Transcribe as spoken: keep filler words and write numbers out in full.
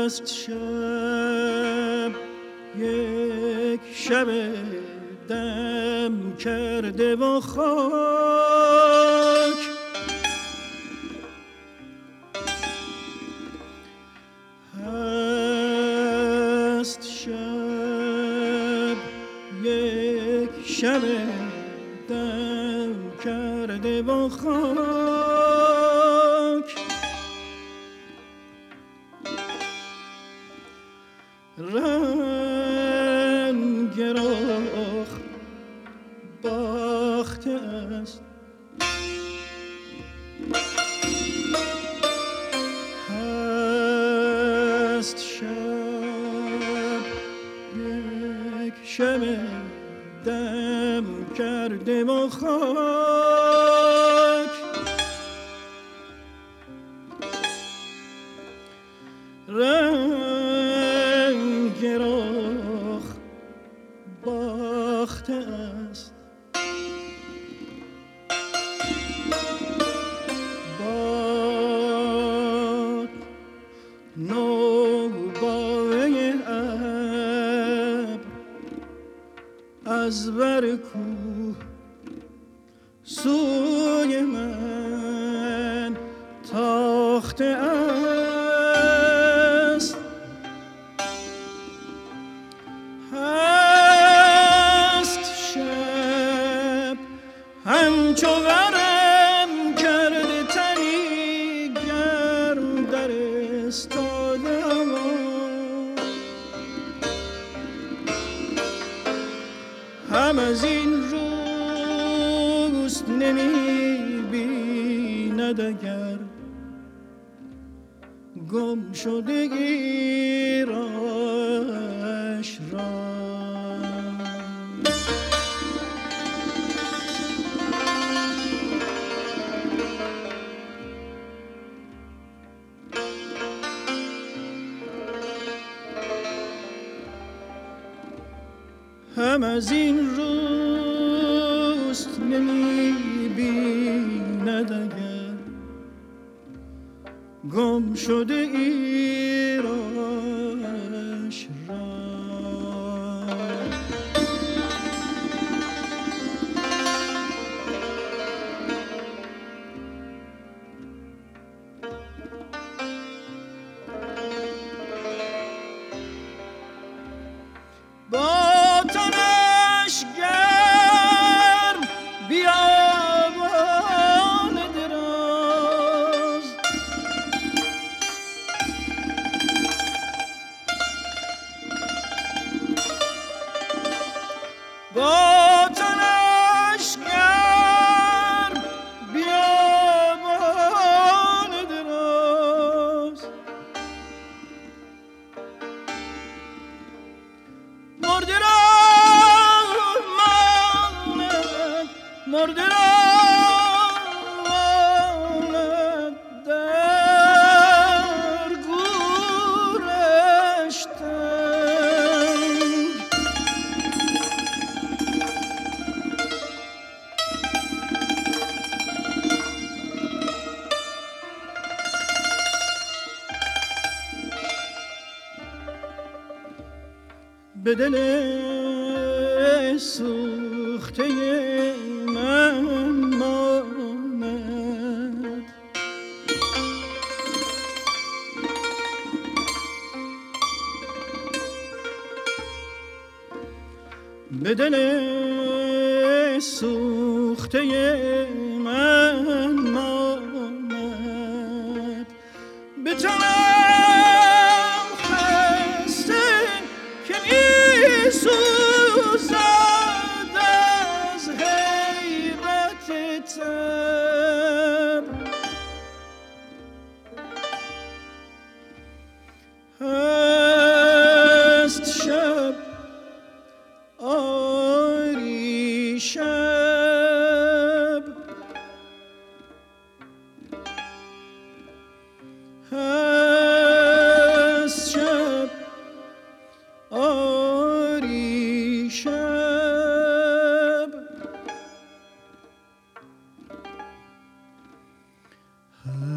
هست شب یک شب دم کرده و خاک، هست شب یک شب دم کرده و خاک، رنگ رخ باخته است، هست شب یک شب دم کرده و خاک، رنگ رخ باخته است، باد نوباره ابر از بر کوه سوی من تاخته است، هست شب همچو ورم کرده تنی گرم در استاده هم از این روست نمی بیند اگر گم شده ایراش را. هم از این روست نمی بیند اگر گم شده ایراش را. به دل سوخته من ماند به دل سوخته من ماند به سوزد از حیرت تب هست شب آری شب هست شب آری شب